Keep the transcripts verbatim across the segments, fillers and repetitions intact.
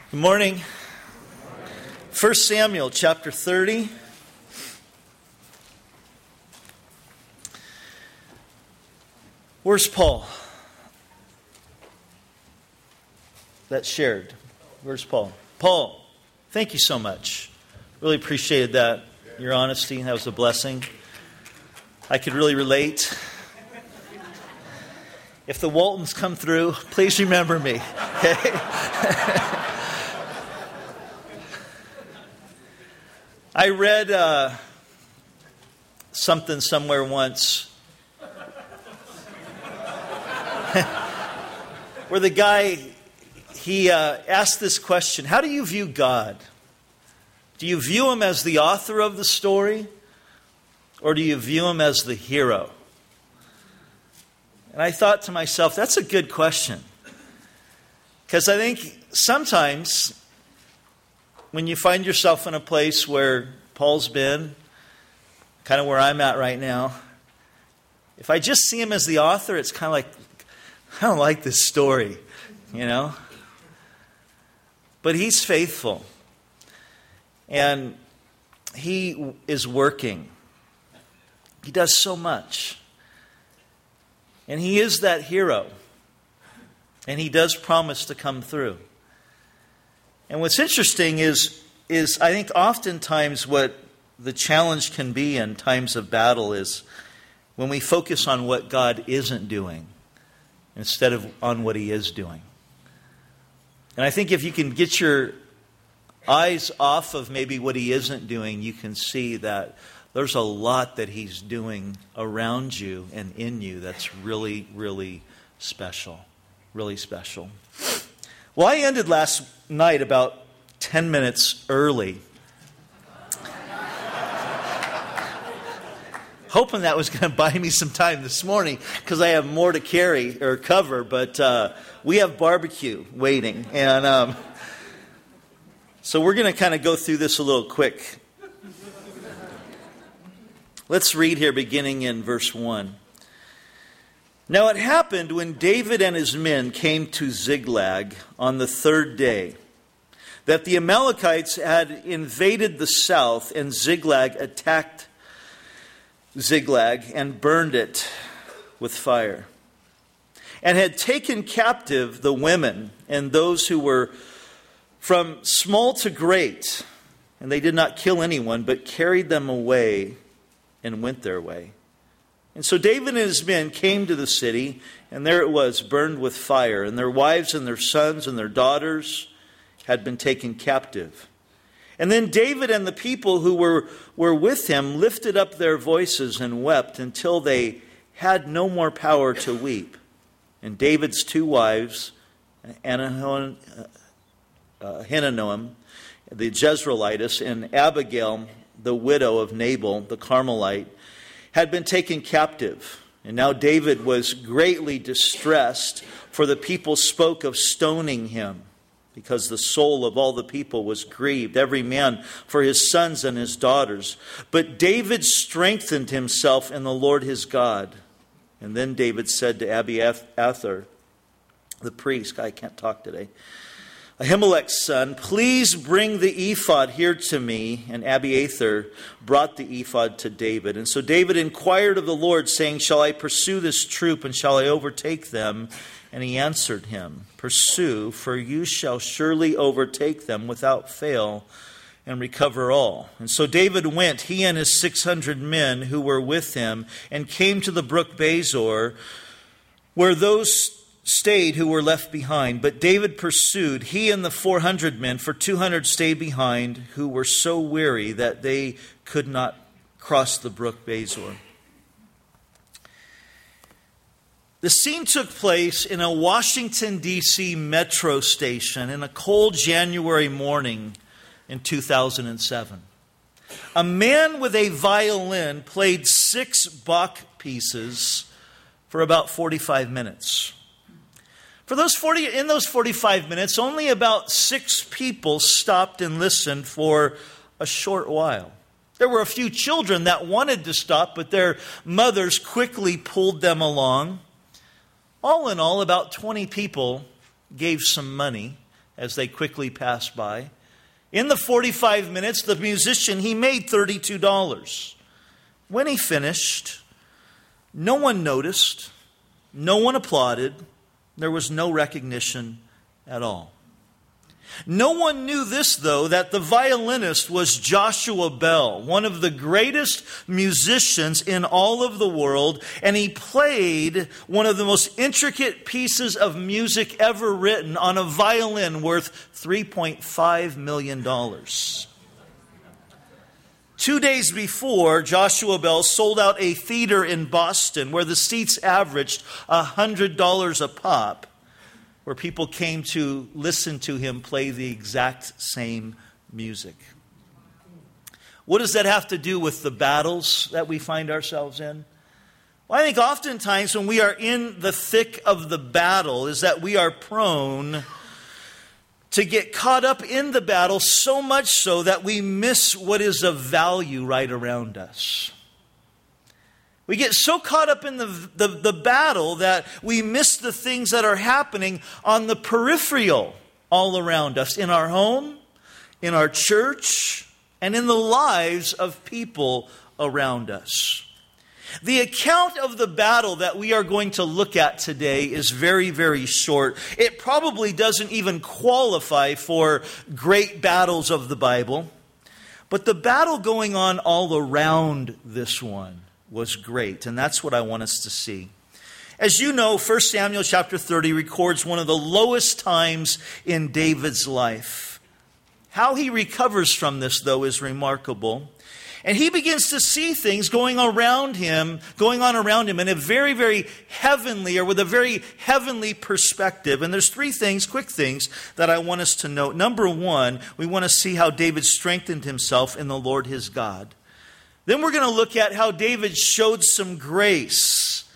Good morning. First Samuel chapter thirty. Where's Paul? That's shared. Where's Paul? Paul, thank you so much. Really appreciated that. Your honesty, that was a blessing. I could really relate. If the Waltons come through, please remember me. Okay? I read uh, something somewhere once where the guy, he uh, asked this question: how do you view God? Do you view him as the author of the story, or do you view him as the hero? And I thought to myself, that's a good question. Because I think sometimes when you find yourself in a place where Paul's been, kind of where I'm at right now, if I just see him as the author, it's kind of like, I don't like this story, you know? But he's faithful. And he is working. He does so much. And he is that hero. And he does promise to come through. And what's interesting is, is I think oftentimes what the challenge can be in times of battle is when we focus on what God isn't doing instead of on what he is doing. And I think if you can get your eyes off of maybe what he isn't doing, you can see that there's a lot that he's doing around you and in you that's really, really special. Really special. Well, I ended last night about ten minutes early. Hoping that was going to buy me some time this morning because I have more to carry or cover. But uh, we have barbecue waiting. And um, so we're going to kind of go through this a little quick. Let's read here beginning in verse one. Now it happened when David and his men came to Ziklag on the third day that the Amalekites had invaded the south, and Ziklag attacked Ziklag and burned it with fire, and had taken captive the women and those who were from small to great, and they did not kill anyone, but carried them away and went their way. And so David and his men came to the city, and there it was, burned with fire. And their wives and their sons and their daughters had been taken captive. And then David and the people who were, were with him lifted up their voices and wept until they had no more power to weep. And David's two wives, Ahinoam, the Jezreelitess, and Abigail, the widow of Nabal, the Carmelite, had been taken captive. And now David was greatly distressed, for the people spoke of stoning him, because the soul of all the people was grieved, every man for his sons and his daughters. But David strengthened himself in the Lord his God. And then David said to Abiathar, the priest, I can't talk today, Ahimelech's son, please bring the ephod here to me. And Abiathar brought the ephod to David. And so David inquired of the Lord, saying, shall I pursue this troop, and shall I overtake them? And he answered him, pursue, for you shall surely overtake them without fail, and recover all. And so David went, he and his six hundred men who were with him, and came to the brook Bezor, where those stayed who were left behind. But David pursued, he and the four hundred men, for two hundred stayed behind, who were so weary that they could not cross the brook Bezor. The scene took place in a Washington, D C metro station in a cold January morning in two thousand seven. A man with a violin played six Bach pieces for about forty-five minutes. For those forty, in those forty-five minutes, only about six people stopped and listened for a short while. There were a few children that wanted to stop, but their mothers quickly pulled them along. All in all, about twenty people gave some money as they quickly passed by. In the forty-five minutes, the musician, he made thirty-two dollars. When he finished, no one noticed, no one applauded, there was no recognition at all. No one knew this, though, that the violinist was Joshua Bell, one of the greatest musicians in all of the world, and he played one of the most intricate pieces of music ever written on a violin worth three point five million dollars. Two days before, Joshua Bell sold out a theater in Boston where the seats averaged one hundred dollars a pop, where people came to listen to him play the exact same music. What does that have to do with the battles that we find ourselves in? Well, I think oftentimes when we are in the thick of the battle is that we are prone to get caught up in the battle, so much so that we miss what is of value right around us. We get so caught up in the, the, the battle that we miss the things that are happening on the peripheral all around us, in our home, in our church, and in the lives of people around us. The account of the battle that we are going to look at today is very, very short. It probably doesn't even qualify for great battles of the Bible. But the battle going on all around this one was great, and that's what I want us to see. As you know, First Samuel chapter thirty records one of the lowest times in David's life. How he recovers from this, though, is remarkable. And he begins to see things going around him, going on around him in a very, very heavenly, or with a very heavenly perspective. And there's three things, quick things, that I want us to note. Number one, we want to see how David strengthened himself in the Lord his God. Then we're going to look at how David showed some grace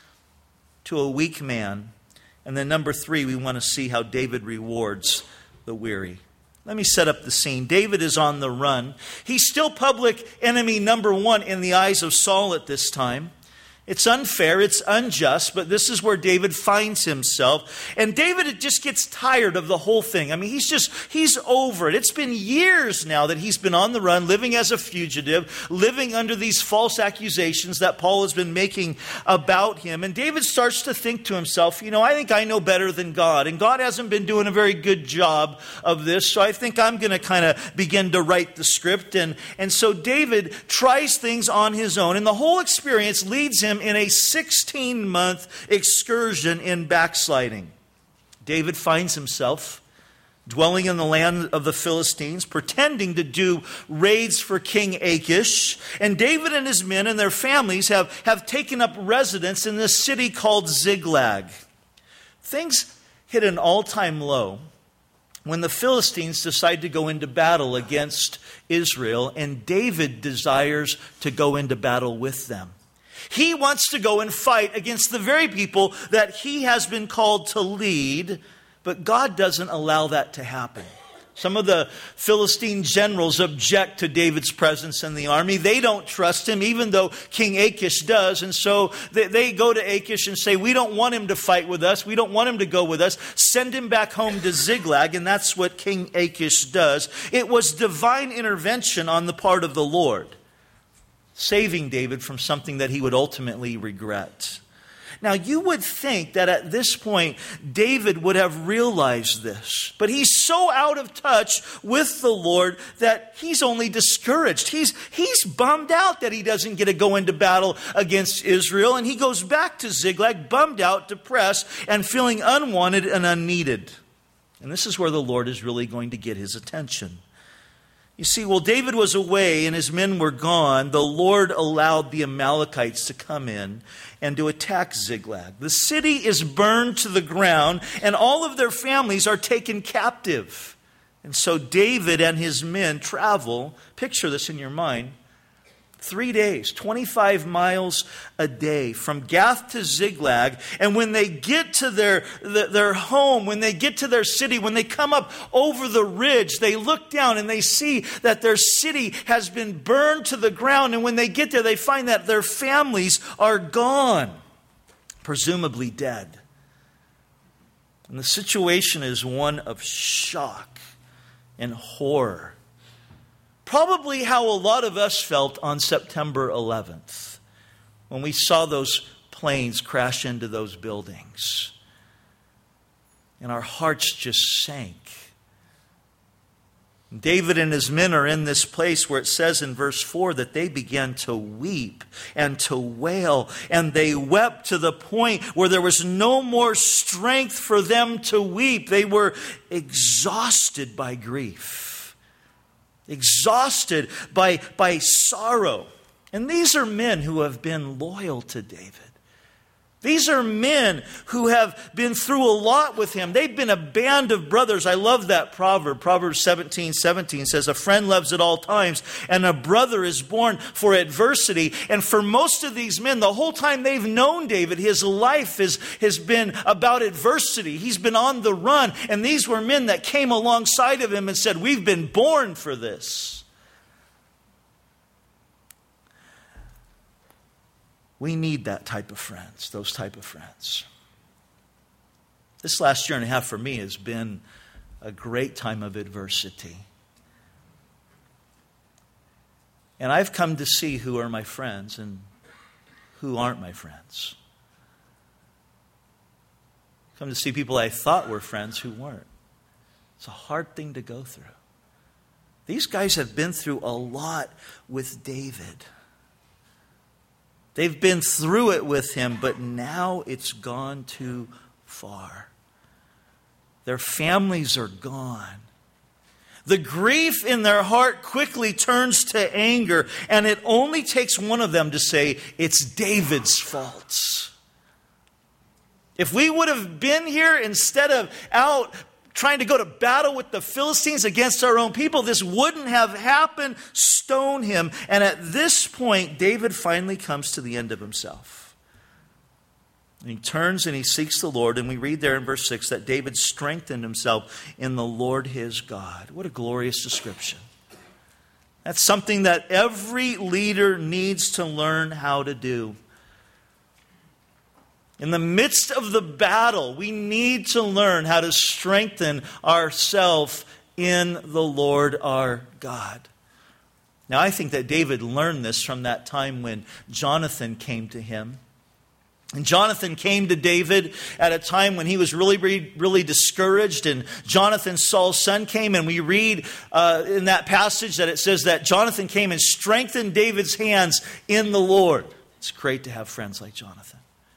to a weak man. And then number three, we want to see how David rewards the weary. Let me set up the scene. David is on the run. He's still public enemy number one in the eyes of Saul at this time. It's unfair, it's unjust, but this is where David finds himself. And David just gets tired of the whole thing. I mean, he's just, he's over it. It's been years now that he's been on the run, living as a fugitive, living under these false accusations that Paul has been making about him. And David starts to think to himself, you know, I think I know better than God. And God hasn't been doing a very good job of this. So I think I'm going to kind of begin to write the script. And, and so David tries things on his own. And the whole experience leads him in a sixteen-month excursion in backsliding. David finds himself dwelling in the land of the Philistines, pretending to do raids for King Achish. And David and his men and their families have, have taken up residence in this city called Ziklag. Things hit an all-time low when the Philistines decide to go into battle against Israel, and David desires to go into battle with them. He wants to go and fight against the very people that he has been called to lead, but God doesn't allow that to happen. Some of the Philistine generals object to David's presence in the army. They don't trust him, even though King Achish does. And so they, they go to Achish and say, we don't want him to fight with us. We don't want him to go with us. Send him back home to Ziklag. And that's what King Achish does. It was divine intervention on the part of the Lord, saving David from something that he would ultimately regret. Now, you would think that at this point, David would have realized this. But he's so out of touch with the Lord that he's only discouraged. He's, he's bummed out that he doesn't get to go into battle against Israel. And he goes back to Ziklag, bummed out, depressed, and feeling unwanted and unneeded. And this is where the Lord is really going to get his attention. You see, while David was away and his men were gone, the Lord allowed the Amalekites to come in and to attack Ziklag. The city is burned to the ground, and all of their families are taken captive. And so David and his men travel, picture this in your mind, three days, twenty-five miles a day from Gath to Ziklag. And when they get to their, their home, when they get to their city, when they come up over the ridge, they look down and they see that their city has been burned to the ground. And when they get there, they find that their families are gone, presumably dead. And the situation is one of shock and horror. Probably how a lot of us felt on September eleventh when we saw those planes crash into those buildings. And our hearts just sank. David and his men are in this place where it says in verse four that they began to weep and to wail. And they wept to the point where there was no more strength for them to weep. They were exhausted by grief. Exhausted by, by sorrow. And these are men who have been loyal to David. These are men who have been through a lot with him. They've been a band of brothers. I love that proverb. Proverbs seventeen seventeen says, a friend loves at all times, and a brother is born for adversity. And for most of these men, the whole time they've known David, his life is, has been about adversity. He's been on the run. And these were men that came alongside of him and said, we've been born for this. We need that type of friends, those type of friends. This last year and a half for me has been a great time of adversity. And I've come to see who are my friends and who aren't my friends. I've come to see people I thought were friends who weren't. It's a hard thing to go through. These guys have been through a lot with David. They've been through it with him, but now it's gone too far. Their families are gone. The grief in their heart quickly turns to anger, and it only takes one of them to say, it's David's fault. If we would have been here instead of out trying to go to battle with the Philistines against our own people, this wouldn't have happened. Stone him. And at this point, David finally comes to the end of himself. And he turns and he seeks the Lord. And we read there in verse six that David strengthened himself in the Lord his God. What a glorious description. That's something that every leader needs to learn how to do. In the midst of the battle, we need to learn how to strengthen ourselves in the Lord our God. Now, I think that David learned this from that time when Jonathan came to him. And Jonathan came to David at a time when he was really, really discouraged. And Jonathan, Saul's son, came. And we read uh, in that passage that it says that Jonathan came and strengthened David's hands in the Lord. It's great to have friends like Jonathan.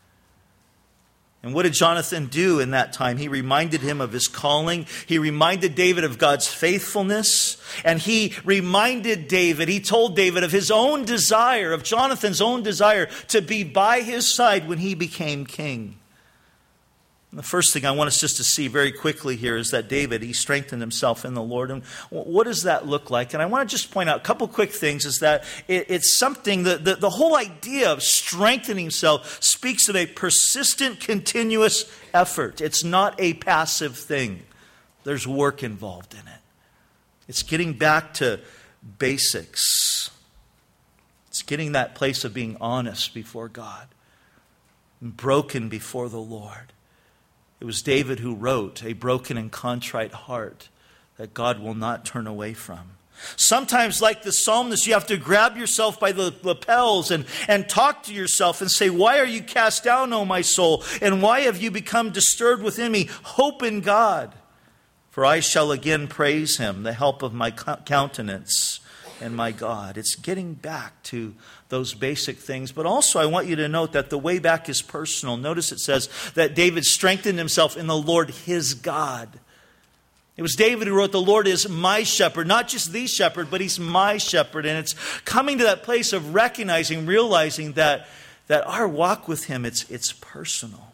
And what did Jonathan do in that time? He reminded him of his calling. He reminded David of God's faithfulness. And he reminded David, he told David of his own desire, of Jonathan's own desire to be by his side when he became king. And the first thing I want us just to see very quickly here is that David, he strengthened himself in the Lord. And what does that look like? And I want to just point out a couple quick things is that it, it's something that the, the whole idea of strengthening himself speaks of a persistent, continuous effort. It's not a passive thing. There's work involved in it. It's getting back to basics. It's getting that place of being honest before God and broken before the Lord. It was David who wrote, a broken and contrite heart that God will not turn away from. Sometimes, like the psalmist, you have to grab yourself by the lapels and, and talk to yourself and say, why are you cast down, O my soul? And why have you become disturbed within me? Hope in God, for I shall again praise him, the help of my countenance and my God. It's getting back to those basic things. But also I want you to note that the way back is personal. Notice it says that David strengthened himself in the Lord his God. It was David who wrote, the Lord is my shepherd, not just the shepherd, but he's my shepherd. And it's coming to that place of recognizing, realizing that, that our walk with him, it's, it's personal.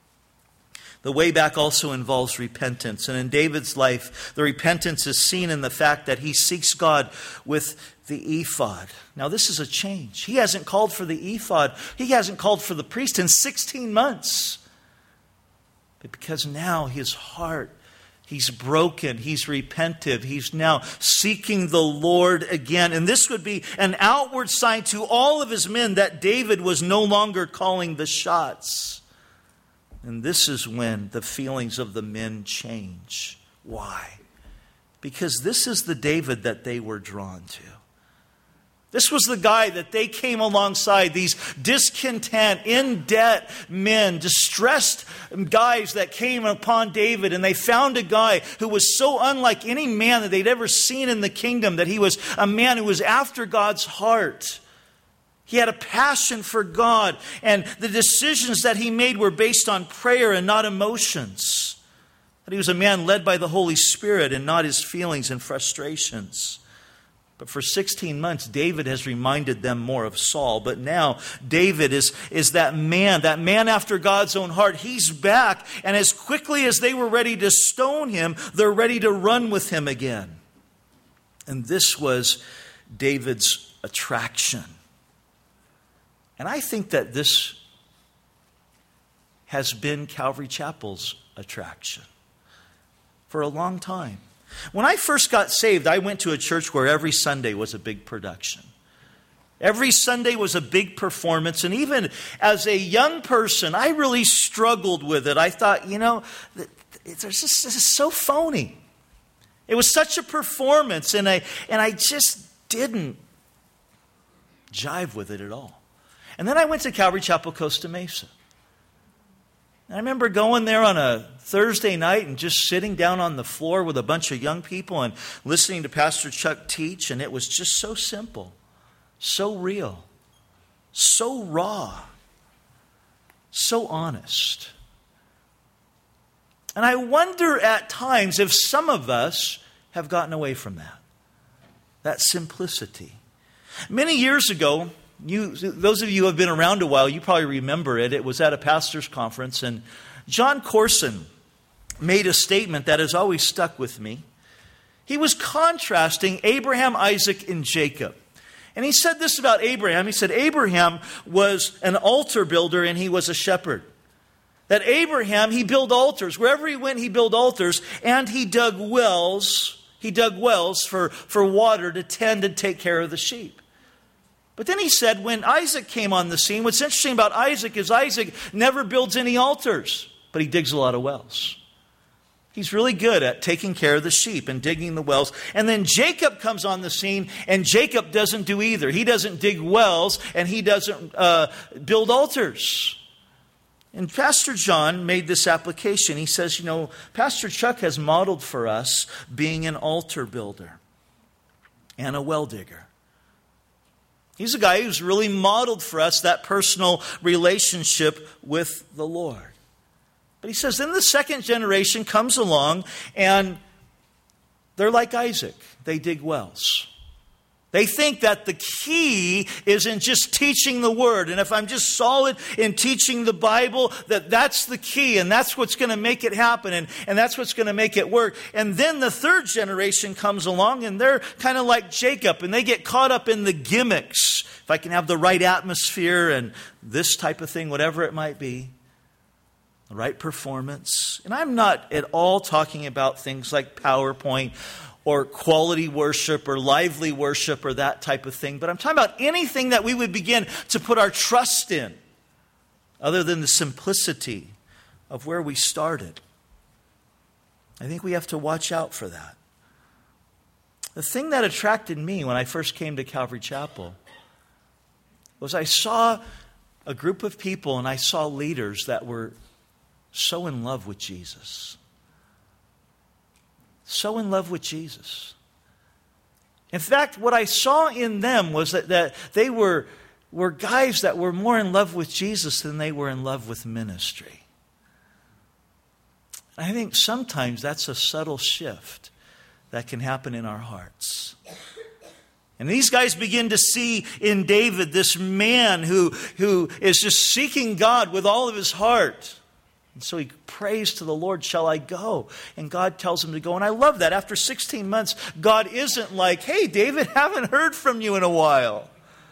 The way back also involves repentance. And in David's life, the repentance is seen in the fact that he seeks God with the ephod. Now, this is a change. He hasn't called for the ephod. He hasn't called for the priest in sixteen months. But because now his heart, he's broken, he's repentive, he's now seeking the Lord again. And this would be an outward sign to all of his men that David was no longer calling the shots. And this is when the feelings of the men change. Why? Because this is the David that they were drawn to. This was the guy that they came alongside, these discontent, in debt men, distressed guys that came upon David, and they found a guy who was so unlike any man that they'd ever seen in the kingdom, that he was a man who was after God's heart. He had a passion for God, and the decisions that he made were based on prayer and not emotions. That he was a man led by the Holy Spirit and not his feelings and frustrations. But for sixteen months, David has reminded them more of Saul. But now, David is, is that man, that man after God's own heart. He's back, and as quickly as they were ready to stone him, they're ready to run with him again. And this was David's attraction. And I think that this has been Calvary Chapel's attraction for a long time. When I first got saved, I went to a church where every Sunday was a big production. Every Sunday was a big performance. And even as a young person, I really struggled with it. I thought, you know, it's just, this is so phony. It was such a performance, and I, and I just didn't jive with it at all. And then I went to Calvary Chapel, Costa Mesa. I remember going there on a Thursday night and just sitting down on the floor with a bunch of young people and listening to Pastor Chuck teach, and it was just so simple, so real, so raw, so honest. And I wonder at times if some of us have gotten away from that, that simplicity. Many years ago, You, those of you who have been around a while, you probably remember it. It was at a pastor's conference, and John Corson made a statement that has always stuck with me. He was contrasting Abraham, Isaac, and Jacob. And he said this about Abraham. He said Abraham was an altar builder and he was a shepherd. That Abraham, he built altars. Wherever he went, he built altars, and he dug wells. He dug wells for, for water to tend and take care of the sheep. But then he said when Isaac came on the scene, what's interesting about Isaac is Isaac never builds any altars, but he digs a lot of wells. He's really good at taking care of the sheep and digging the wells. And then Jacob comes on the scene, and Jacob doesn't do either. He doesn't dig wells, and he doesn't uh, build altars. And Pastor John made this application. He says, you know, Pastor Chuck has modeled for us being an altar builder and a well digger. He's a guy who's really modeled for us that personal relationship with the Lord. But he says, then the second generation comes along, and they're like Isaac. They dig wells. They think that the key is in just teaching the Word. And if I'm just solid in teaching the Bible, that that's the key. And that's what's going to make it happen. And, and that's what's going to make it work. And then the third generation comes along, and they're kind of like Jacob. And they get caught up in the gimmicks. If I can have the right atmosphere and this type of thing, whatever it might be. The right performance. And I'm not at all talking about things like PowerPoint or quality worship or lively worship or that type of thing. But I'm talking about anything that we would begin to put our trust in other than the simplicity of where we started. I think we have to watch out for that. The thing that attracted me when I first came to Calvary Chapel was I saw a group of people and I saw leaders that were so in love with Jesus. So in love with Jesus. In fact, what I saw in them was that, that they were, were guys that were more in love with Jesus than they were in love with ministry. I think sometimes that's a subtle shift that can happen in our hearts. And these guys begin to see in David this man who, who is just seeking God with all of his heart. And so he prays to the Lord, shall I go? And God tells him to go. And I love that. After sixteen months, God isn't like, hey, David, haven't heard from you in a while.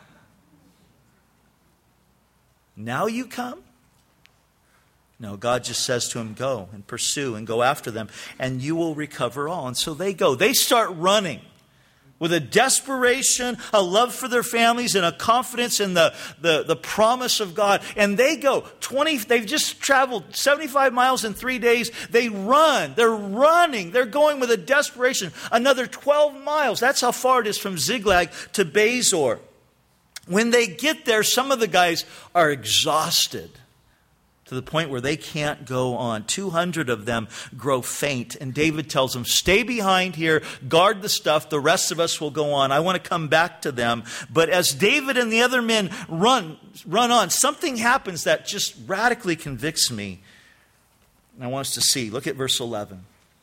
Now you come? No, God just says to him, go and pursue and go after them, and you will recover all. And so they go. They start running. with a desperation, a love for their families, and a confidence in the, the, the promise of God. And they go twenty, they've just traveled seventy-five miles in three days. They run. They're running. They're going with a desperation. Another twelve miles. That's how far it is from Ziklag to Bezor. When they get there, some of the guys are exhausted to the point where they can't go on. two hundred of them grow faint. And David tells them, stay behind here, guard the stuff. The rest of us will go on. I want to come back to them. But as David and the other men run, run on, something happens that just radically convicts me. And I want us to see. Look at verse eleven.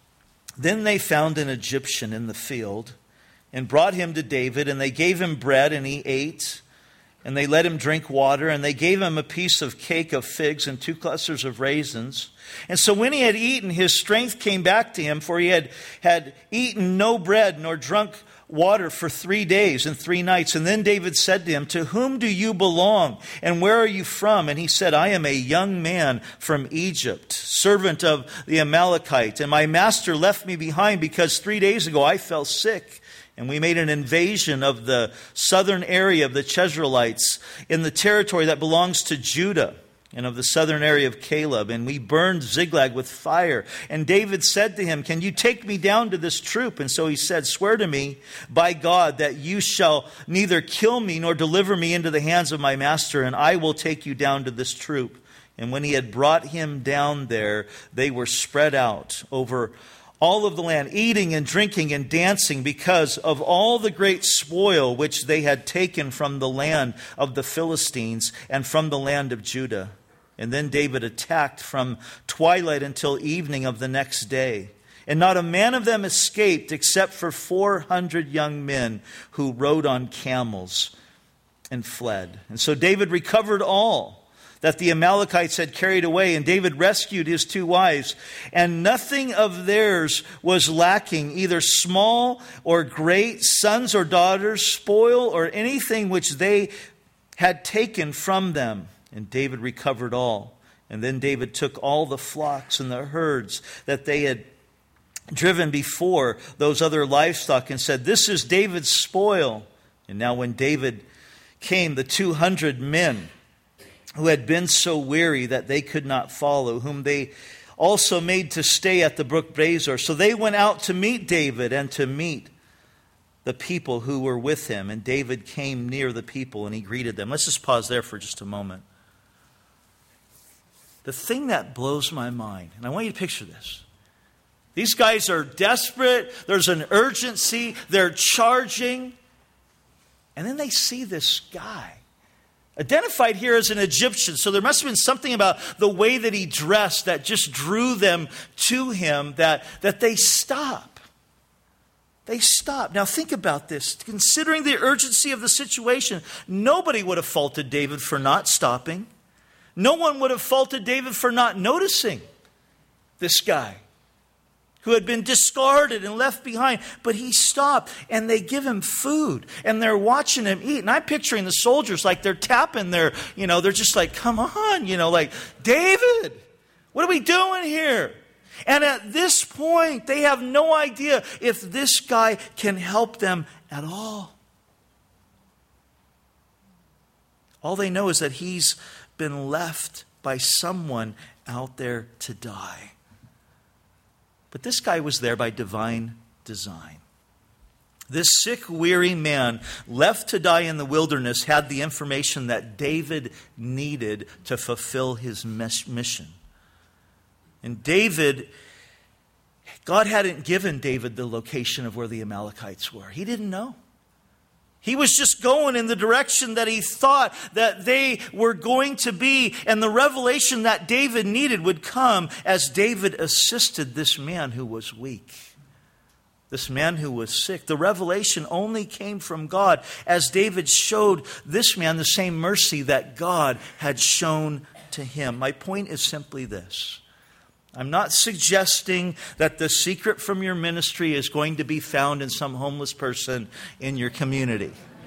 Then they found an Egyptian in the field and brought him to David, and they gave him bread, and he ate. And they let him drink water, and they gave him a piece of cake of figs and two clusters of raisins. And so when he had eaten, his strength came back to him, for he had, had eaten no bread nor drunk water for three days and three nights. And then David said to him, to whom do you belong, and where are you from? And he said, I am a young man from Egypt, servant of the Amalekite. And my master left me behind because three days ago I fell sick. And we made an invasion of the southern area of the Jezreelites in the territory that belongs to Judah and of the southern area of Caleb. And we burned Ziklag with fire. And David said to him, can you take me down to this troop? And so he said, swear to me by God that you shall neither kill me nor deliver me into the hands of my master, and I will take you down to this troop. And when he had brought him down there, they were spread out over all of the land, eating and drinking and dancing because of all the great spoil which they had taken from the land of the Philistines and from the land of Judah. And then David attacked from twilight until evening of the next day. And not a man of them escaped except for four hundred young men who rode on camels and fled. And so David recovered all that the Amalekites had carried away, and David rescued his two wives, and nothing of theirs was lacking, either small or great, sons or daughters, spoil or anything which they had taken from them. And David recovered all. And then David took all the flocks and the herds that they had driven before those other livestock and said, this is David's spoil. And now when David came, the two hundred men who had been so weary that they could not follow, whom they also made to stay at the brook Bezor. So they went out to meet David and to meet the people who were with him. And David came near the people and he greeted them. Let's just pause there for just a moment. The thing that blows my mind, and I want you to picture this. These guys are desperate. There's an urgency. They're charging. And then they see this guy, identified here as an Egyptian. So there must have been something about the way that he dressed that just drew them to him, that, that they stop. They stop. Now think about this. Considering the urgency of the situation, nobody would have faulted David for not stopping. No one would have faulted David for not noticing this guy who had been discarded and left behind. But he stopped, and they give him food, and they're watching him eat. And I'm picturing the soldiers like they're tapping their, you know, they're just like, come on, you know, like, David, what are we doing here? And at this point, they have no idea if this guy can help them at all. All they know is that he's been left by someone out there to die. But this guy was there by divine design. This sick, weary man left to die in the wilderness had the information that David needed to fulfill his mission. And David, God hadn't given David the location of where the Amalekites were. He didn't know. He was just going in the direction that he thought that they were going to be. And the revelation that David needed would come as David assisted this man who was weak, this man who was sick. The revelation only came from God as David showed this man the same mercy that God had shown to him. My point is simply this. I'm not suggesting that the secret from your ministry is going to be found in some homeless person in your community.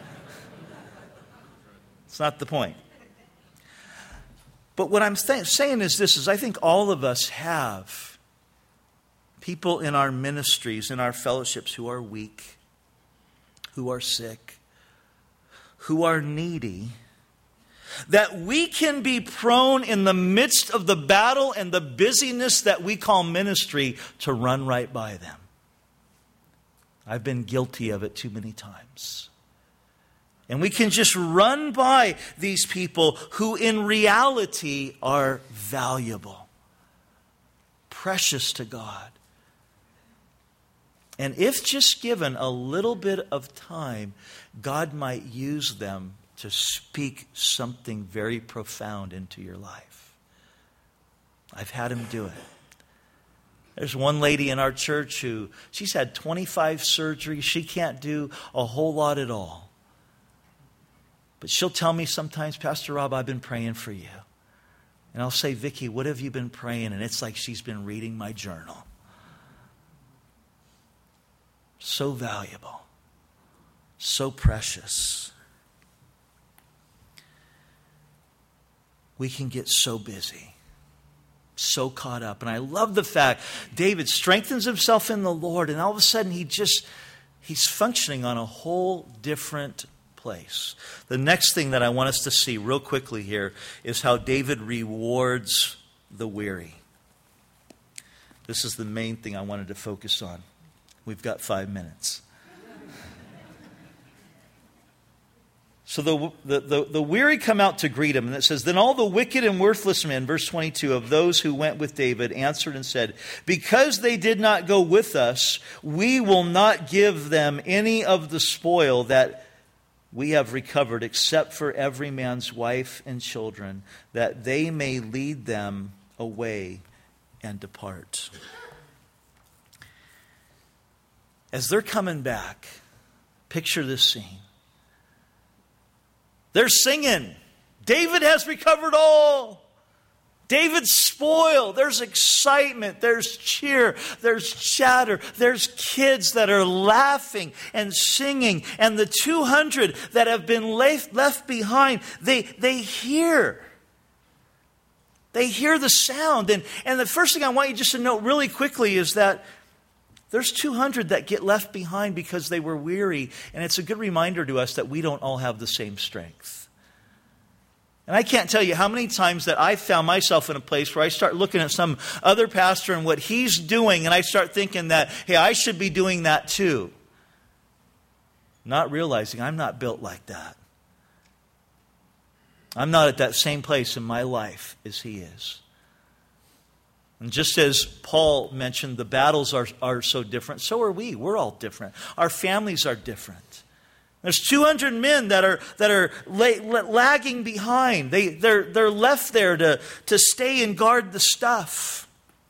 It's not the point. But what I'm th- saying is this, is I think all of us have people in our ministries, in our fellowships who are weak, who are sick, who are needy, that we can be prone in the midst of the battle and the busyness that we call ministry to run right by them. I've been guilty of it too many times. And we can just run by these people who in reality are valuable, precious to God. And if just given a little bit of time, God might use them to speak something very profound into your life. I've had him do it. There's one lady in our church who, she's had twenty-five surgeries. She can't do a whole lot at all. But she'll tell me sometimes, Pastor Rob, I've been praying for you. And I'll say, Vicki, what have you been praying? And it's like she's been reading my journal. So valuable. So precious. We can get so busy. So caught up. And I love the fact David strengthens himself in the Lord, and all of a sudden he just, he's functioning on a whole different place. The next thing that I want us to see real quickly here is how David rewards the weary. This is the main thing I wanted to focus on. We've got five minutes. So the, the, the, the weary come out to greet him. And it says, then all the wicked and worthless men, verse twenty-two, of those who went with David answered and said, because they did not go with us, we will not give them any of the spoil that we have recovered, except for every man's wife and children, that they may lead them away and depart. As they're coming back, picture this scene. They're singing, David has recovered all. David's spoiled. There's excitement. There's cheer. There's chatter. There's kids that are laughing and singing. And the two hundred that have been left, left behind, they, they hear. They hear the sound. And, and the first thing I want you just to note really quickly is that there's two hundred that get left behind because they were weary. And it's a good reminder to us that we don't all have the same strength. And I can't tell you how many times that I've found myself in a place where I start looking at some other pastor and what he's doing, and I start thinking that, hey, I should be doing that too. Not realizing I'm not built like that. I'm not at that same place in my life as he is. And just as Paul mentioned, the battles are, are so different, so are we. We're all different. Our families are different. There's two hundred men that are that are lagging behind. They, they're, they're left there to, to stay and guard the stuff.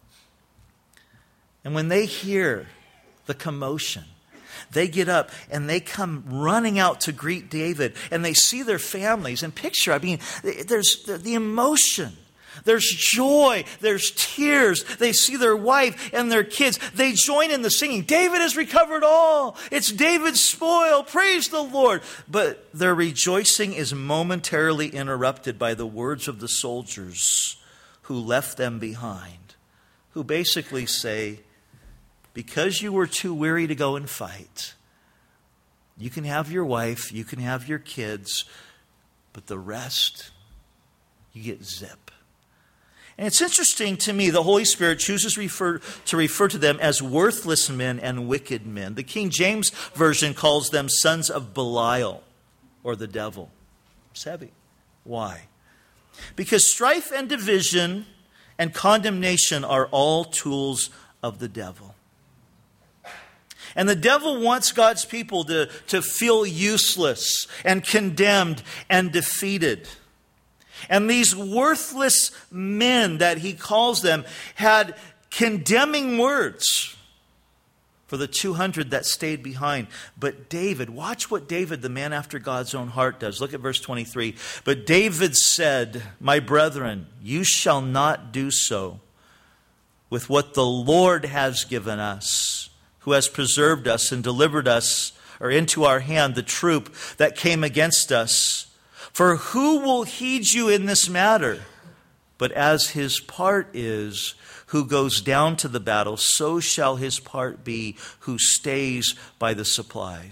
And when they hear the commotion, they get up and they come running out to greet David. And they see their families. And picture, I mean, there's the, the emotion. There's joy. There's tears. They see their wife and their kids. They join in the singing. David has recovered all. It's David's spoil. Praise the Lord. But their rejoicing is momentarily interrupted by the words of the soldiers who left them behind, who basically say, because you were too weary to go and fight, you can have your wife, you can have your kids, but the rest, you get zip. And it's interesting to me, the Holy Spirit chooses refer, to refer to them as worthless men and wicked men. The King James Version calls them sons of Belial, or the devil. It's heavy. Why? Because strife and division and condemnation are all tools of the devil. And the devil wants God's people to, to feel useless and condemned and defeated. And these worthless men that he calls them had condemning words for the two hundred that stayed behind. But David, watch what David, the man after God's own heart, does. Look at verse twenty-three. But David said, my brethren, you shall not do so with what the Lord has given us, who has preserved us and delivered us, or into our hand, the troop that came against us. For who will heed you in this matter? But as his part is, who goes down to the battle, so shall his part be, who stays by the supplies.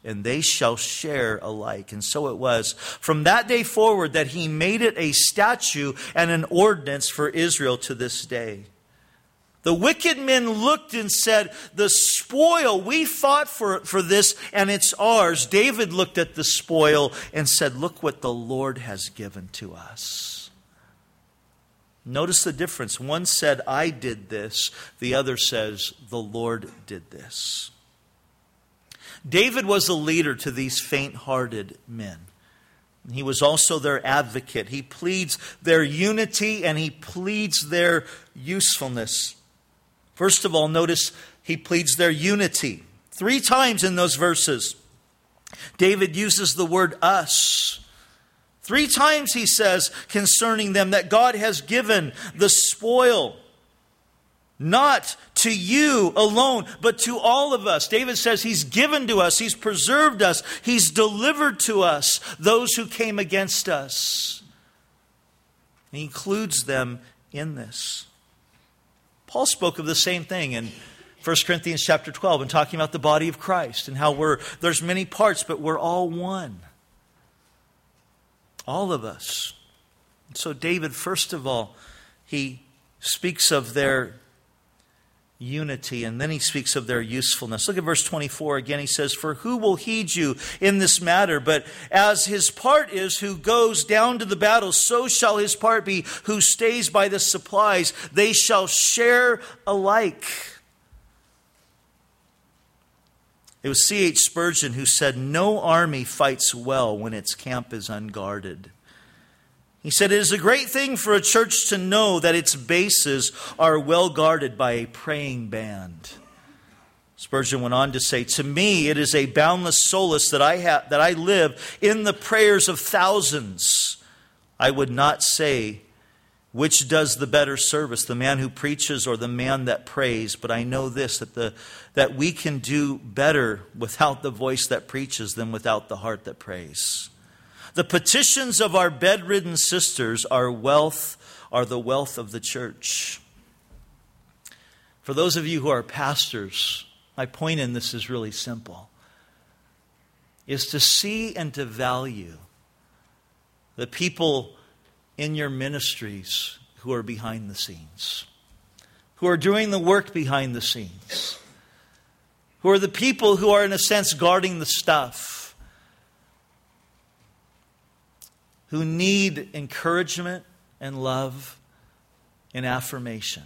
and they shall share alike. And so it was from that day forward that he made it a statute and an ordinance for Israel to this day. The wicked men looked and said, the spoil, we fought for, for this and it's ours. David looked at the spoil and said, look what the Lord has given to us. Notice the difference. One said, I did this. The other says, the Lord did this. David was a leader to these faint-hearted men. He was also their advocate. He pleads their unity and he pleads their usefulness. First of all, notice he pleads their unity. Three times in those verses, David uses the word us. Three times he says concerning them that God has given the spoil, not to you alone, but to all of us. David says he's given to us, he's preserved us, he's delivered to us those who came against us. He includes them in this. Paul spoke of the same thing in First Corinthians chapter twelve and talking about the body of Christ and how we're there's many parts, but we're all one. All of us. So David, first of all, he speaks of their unity, and then he speaks of their usefulness. Look at verse twenty-four again. He says, for who will heed you in this matter? But as his part is who goes down to the battle, so shall his part be who stays by the supplies. They shall share alike. It was C H Spurgeon who said, no army fights well when its camp is unguarded. He said, it is a great thing for a church to know that its bases are well guarded by a praying band. Spurgeon went on to say, to me it is a boundless solace that I have that I live in the prayers of thousands. I would not say which does the better service, the man who preaches or the man that prays, but I know this, that the that we can do better without the voice that preaches than without the heart that prays. The petitions of our bedridden sisters, our wealth, are the wealth of the church. For those of you who are pastors, my point in this is really simple. Is to see and to value the people in your ministries who are behind the scenes, who are doing the work behind the scenes, who are the people who are in a sense guarding the stuff, who need encouragement and love and affirmation.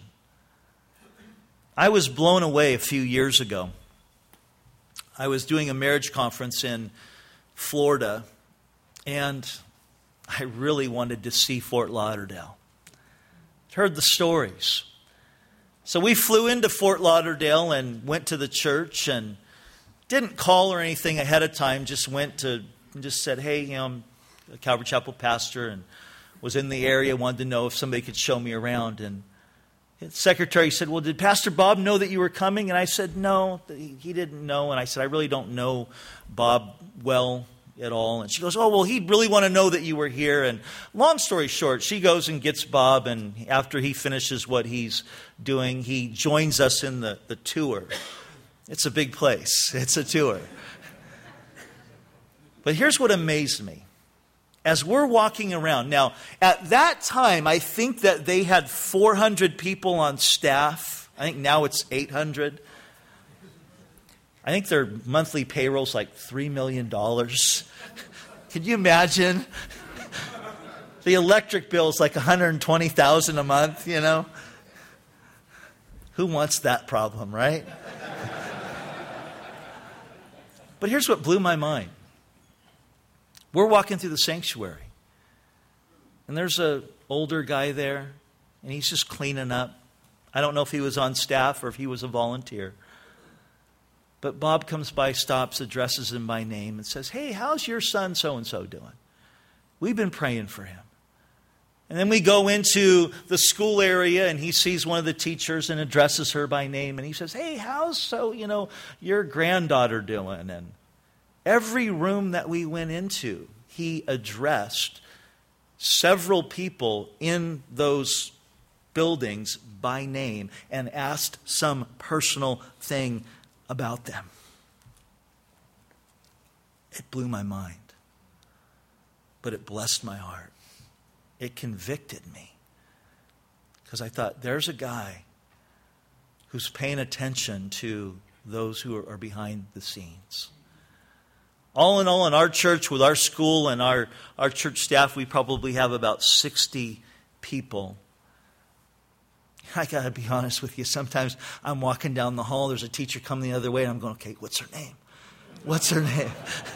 I was blown away a few years ago. I was doing a marriage conference in Florida, and I really wanted to see Fort Lauderdale. Heard the stories. So we flew into Fort Lauderdale and went to the church and didn't call or anything ahead of time, just went to and just said, hey, you know, I'm a Calvary Chapel pastor and was in the area, wanted to know if somebody could show me around. And the secretary said, well, did Pastor Bob know that you were coming? And I said, no, he didn't know. And I said, I really don't know Bob well at all. And she goes, oh, well, he'd really want to know that you were here. And long story short, she goes and gets Bob. And after he finishes what he's doing, he joins us in the, the tour. It's a big place. It's a tour. But here's what amazed me. As we're walking around, now, at that time, I think that they had four hundred people on staff. I think now it's eight hundred. I think their monthly payroll's like three million dollars. Can you imagine? The electric bill is like one hundred twenty thousand dollars a month, you know? Who wants that problem, right? But here's what blew my mind. We're walking through the sanctuary, and there's an older guy there, and he's just cleaning up. I don't know if he was on staff or if he was a volunteer. But Bob comes by, stops, addresses him by name, and says, hey, how's your son so-and-so doing? We've been praying for him. And then we go into the school area, and he sees one of the teachers and addresses her by name, and he says, hey, how's so, you know, your granddaughter doing? And every room that we went into, he addressed several people in those buildings by name and asked some personal thing about them. It blew my mind. But it blessed my heart. It convicted me. Because I thought, there's a guy who's paying attention to those who are behind the scenes. All in all, in our church, with our school and our, our church staff, we probably have about sixty people. I got to be honest with you. Sometimes I'm walking down the hall, there's a teacher coming the other way, and I'm going, okay, what's her name? What's her name?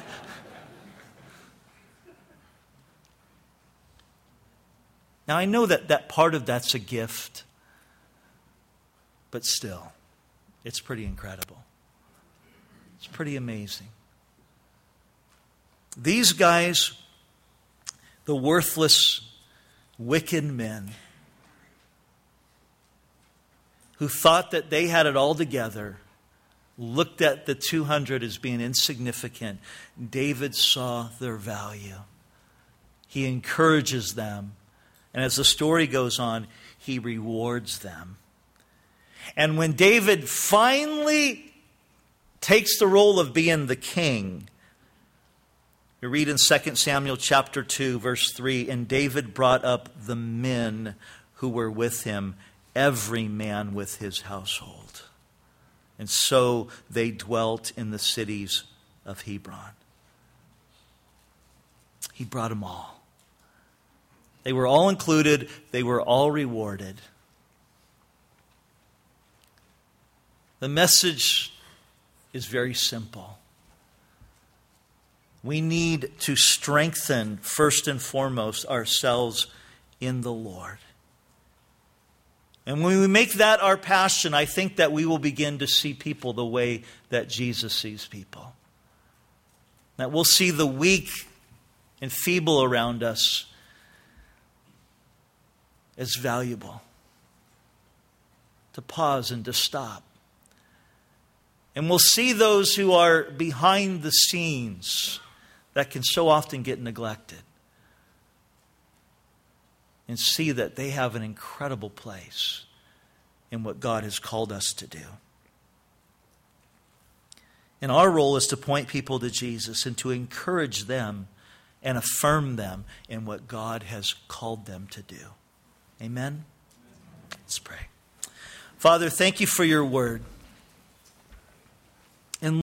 Now, I know that, that part of that's a gift, but still, it's pretty incredible. It's pretty amazing. These guys, the worthless, wicked men who thought that they had it all together, looked at the two hundred as being insignificant. David saw their value. He encourages them. And as the story goes on, he rewards them. And when David finally takes the role of being the king, you read in Second Samuel chapter two, verse three, and David brought up the men who were with him, every man with his household. And so they dwelt in the cities of Hebron. He brought them all. They were all included. They were all rewarded. The message is very simple. We need to strengthen, first and foremost, ourselves in the Lord. And when we make that our passion, I think that we will begin to see people the way that Jesus sees people. That we'll see the weak and feeble around us as valuable. To pause and to stop. And we'll see those who are behind the scenes that can so often get neglected. And see that they have an incredible place in what God has called us to do. And our role is to point people to Jesus and to encourage them and affirm them in what God has called them to do. Amen? Let's pray. Father, thank you for your word.